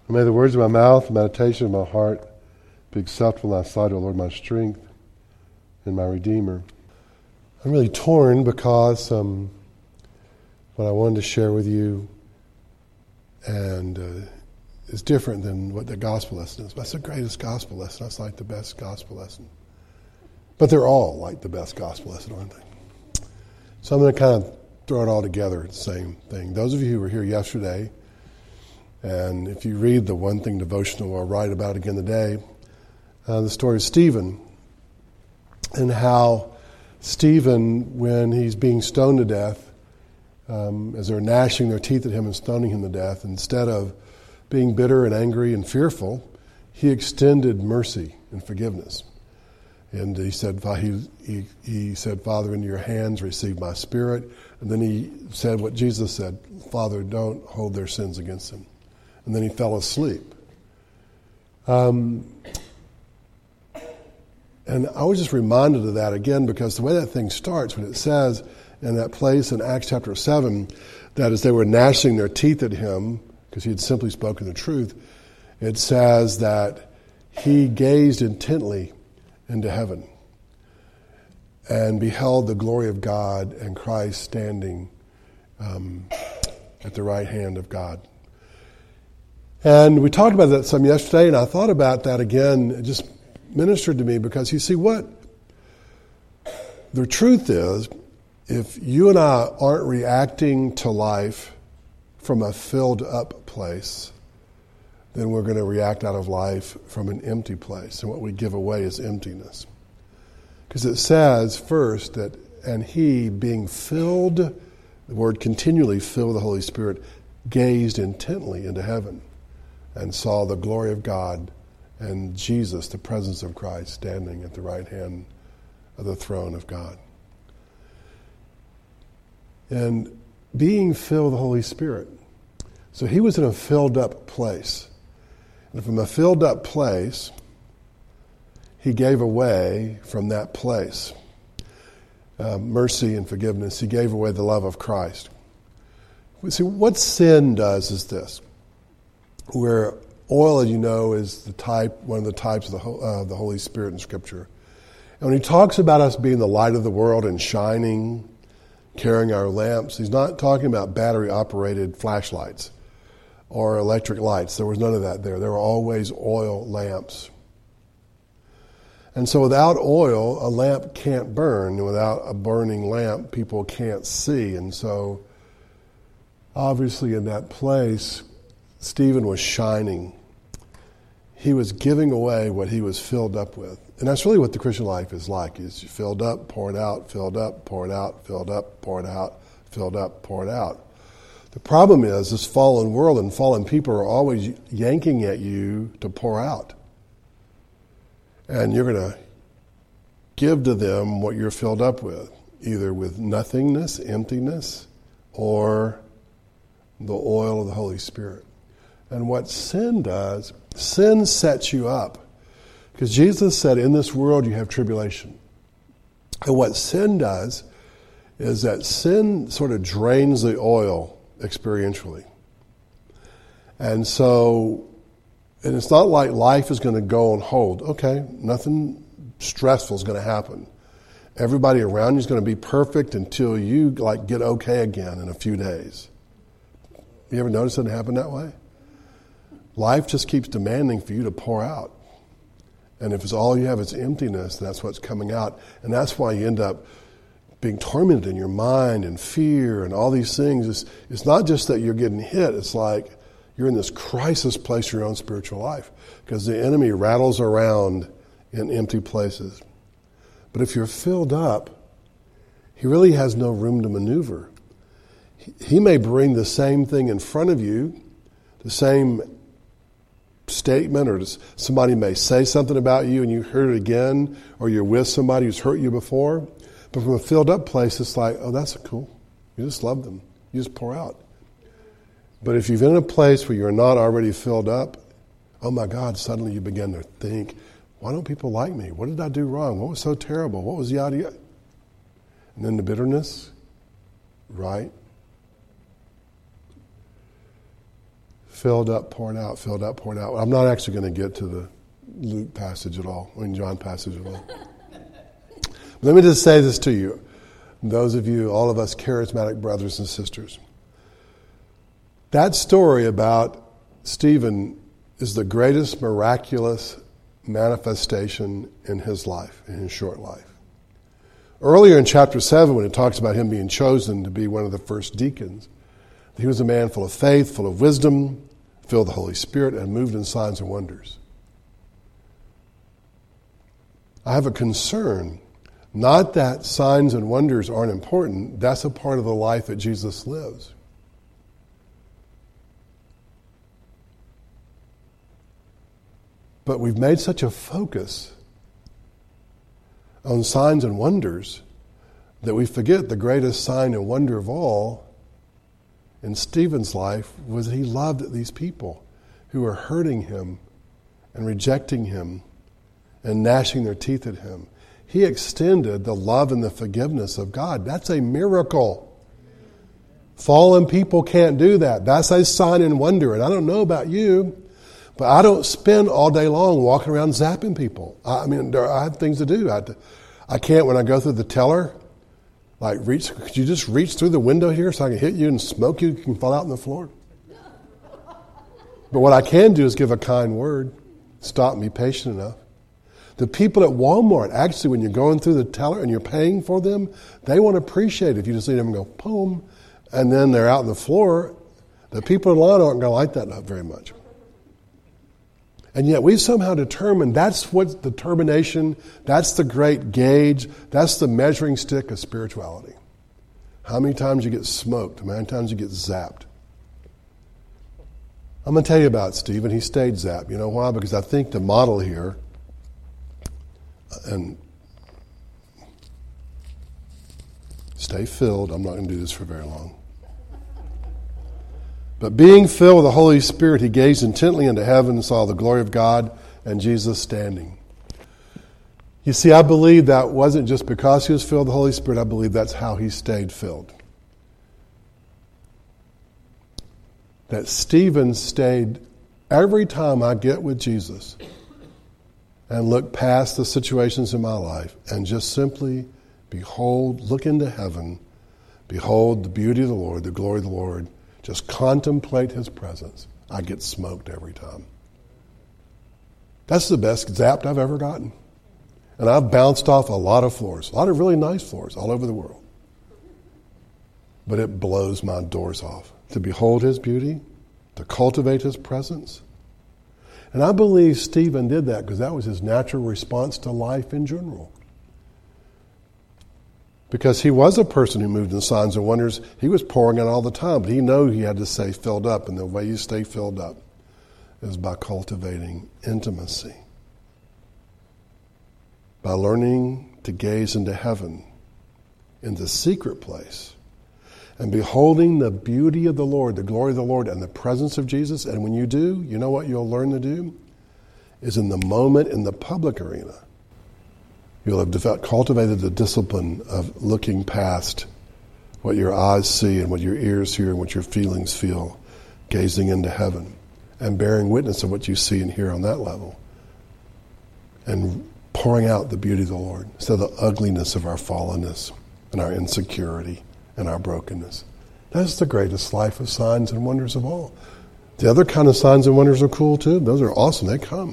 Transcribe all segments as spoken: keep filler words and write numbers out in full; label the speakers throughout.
Speaker 1: And may the words of my mouth, the meditation of my heart be acceptable in thy sight, O Lord, my strength and my Redeemer. I'm really torn because um, what I wanted to share with you and uh, is different than what the gospel lesson is. That's the greatest gospel lesson. That's like the best gospel lesson. But they're all like the best gospel lesson, aren't they? So I'm going to kind of throw it all together, the same thing. Those of you who were here yesterday, and if you read the One Thing devotional or write about again today, uh, the story of Stephen and how Stephen, when he's being stoned to death, um, as they're gnashing their teeth at him and stoning him to death, instead of being bitter and angry and fearful, he extended mercy and forgiveness. And he said, he, he, he said, Father, into your hands receive my spirit. And then he said what Jesus said, Father, don't hold their sins against them. And then he fell asleep. Um, and I was just reminded of that again because the way that thing starts, when it says in that place in Acts chapter seven, that as they were gnashing their teeth at him, because he had simply spoken the truth, it says that he gazed intently into heaven and beheld the glory of God and Christ standing um, at the right hand of God. And we talked about that some yesterday, and I thought about that again. It just ministered to me because you see what? The truth is, if you and I aren't reacting to life from a filled up place, then we're going to react out of life from an empty place. And what we give away is emptiness. Because it says first that, and he being filled, the word continually filled with the Holy Spirit, gazed intently into heaven and saw the glory of God and Jesus, the presence of Christ, standing at the right hand of the throne of God. And being filled with the Holy Spirit. So he was in a filled up place. And from a filled up place, he gave away from that place uh, mercy and forgiveness. He gave away the love of Christ. See, what sin does is this. Where oil, as you know, is the type, one of the types of the, uh, the Holy Spirit in Scripture. And when he talks about us being the light of the world and shining, carrying our lamps, he's not talking about battery-operated flashlights or electric lights. There was none of that there. There were always oil lamps. And so without oil, a lamp can't burn. And without a burning lamp, people can't see. And so, obviously in that place, Stephen was shining. He was giving away what he was filled up with. And that's really what the Christian life is like. It's filled up, pour it out, filled up, pour it out, filled up, pour it out, filled up, pour it out. The problem is this fallen world and fallen people are always yanking at you to pour out. And you're going to give to them what you're filled up with, either with nothingness, emptiness, or the oil of the Holy Spirit. And what sin does, sin sets you up. Because Jesus said, in this world you have tribulation. And what sin does is that sin sort of drains the oil experientially. And so, and it's not like life is going to go on hold. Okay, nothing stressful is going to happen. Everybody around you is going to be perfect until you like get okay again in a few days. You ever notice it happen that way? Life just keeps demanding for you to pour out. And if it's all you have is emptiness, that's what's coming out. And that's why you end up being tormented in your mind and fear and all these things. It's, it's not just that you're getting hit. It's like you're in this crisis place in your own spiritual life because the enemy rattles around in empty places. But if you're filled up, he really has no room to maneuver. He, he may bring the same thing in front of you, the same statement, or somebody may say something about you and you heard it again, or you're with somebody who's hurt you before. But from a filled up place, it's like, oh, that's cool. You just love them. You just pour out. But if you're in a place where you're not already filled up, oh my God, suddenly you begin to think, why don't people like me? What did I do wrong? What was so terrible? What was the idea? And then the bitterness, right? Filled up, poured out, filled up, poured out. I'm not actually going to get to the Luke passage at all, I mean John passage at all. Let me just say this to you, those of you, all of us charismatic brothers and sisters. That story about Stephen is the greatest miraculous manifestation in his life, in his short life. Earlier in chapter seven, when it talks about him being chosen to be one of the first deacons, he was a man full of faith, full of wisdom, filled with the Holy Spirit, and moved in signs and wonders. I have a concern, not that signs and wonders aren't important, that's a part of the life that Jesus lives. But we've made such a focus on signs and wonders that we forget the greatest sign and wonder of all in Stephen's life was that he loved these people who were hurting him and rejecting him and gnashing their teeth at him. He extended the love and the forgiveness of God. That's a miracle. Fallen people can't do that. That's a sign and wonder. And I don't know about you, but I don't spend all day long walking around zapping people. I mean, there, I have things to do. I, I can't, when I go through the teller, like reach, could you just reach through the window here so I can hit you and smoke you? You can fall out on the floor. But what I can do is give a kind word, stop and be patient enough. The people at Walmart, actually, when you're going through the teller and you're paying for them, they won't appreciate it if you just see them and go, boom, and then they're out on the floor. The people in line aren't going to like that very much. And yet we've somehow determined that's what the determination, that's the great gauge, that's the measuring stick of spirituality. How many times you get smoked, how many times you get zapped. I'm going to tell you about Stephen. He stayed zapped. You know why? Because I think the model here, and stay filled, I'm not going to do this for very long. But being filled with the Holy Spirit, he gazed intently into heaven and saw the glory of God and Jesus standing. You see, I believe that wasn't just because he was filled with the Holy Spirit. I believe that's how he stayed filled. That Stephen stayed, every time I get with Jesus and look past the situations in my life and just simply behold, look into heaven, behold the beauty of the Lord, the glory of the Lord, just contemplate his presence, I get smoked every time. That's the best zapped I've ever gotten. And I've bounced off a lot of floors, a lot of really nice floors all over the world. But it blows my doors off to behold his beauty, to cultivate his presence. And I believe Stephen did that because that was his natural response to life in general. Because he was a person who moved in signs and wonders. He was pouring out all the time, but he knew he had to stay filled up. And the way you stay filled up is by cultivating intimacy. By learning to gaze into heaven, in the secret place, and beholding the beauty of the Lord, the glory of the Lord, and the presence of Jesus. And when you do, you know what you'll learn to do? Is in the moment in the public arena, you'll have developed, cultivated the discipline of looking past what your eyes see and what your ears hear and what your feelings feel, gazing into heaven and bearing witness of what you see and hear on that level, and pouring out the beauty of the Lord instead of the ugliness of our fallenness and our insecurity and our brokenness. That's the greatest life of signs and wonders of all. The other kind of signs and wonders are cool too. Those are awesome. They come.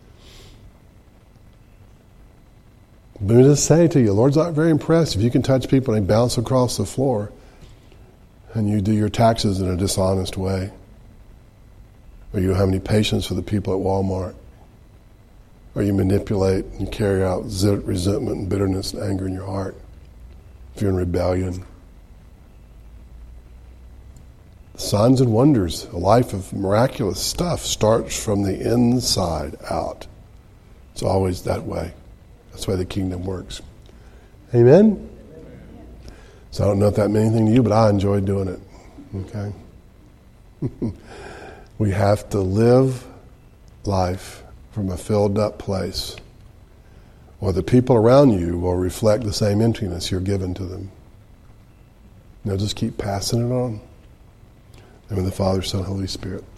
Speaker 1: Let me just say to you, the Lord's not very impressed if you can touch people and they bounce across the floor and you do your taxes in a dishonest way, or you don't have any patience for the people at Walmart, or you manipulate and carry out resentment and bitterness and anger in your heart, if you're in rebellion. The signs and wonders, a life of miraculous stuff, starts from the inside out. It's always that way. That's the way the kingdom works. Amen? So I don't know if that meant anything to you, but I enjoy doing it. Okay? We have to live life from a filled up place, or the people around you will reflect the same emptiness you're given to them. They'll just keep passing it on. In the name of the Father, Son, Holy Spirit.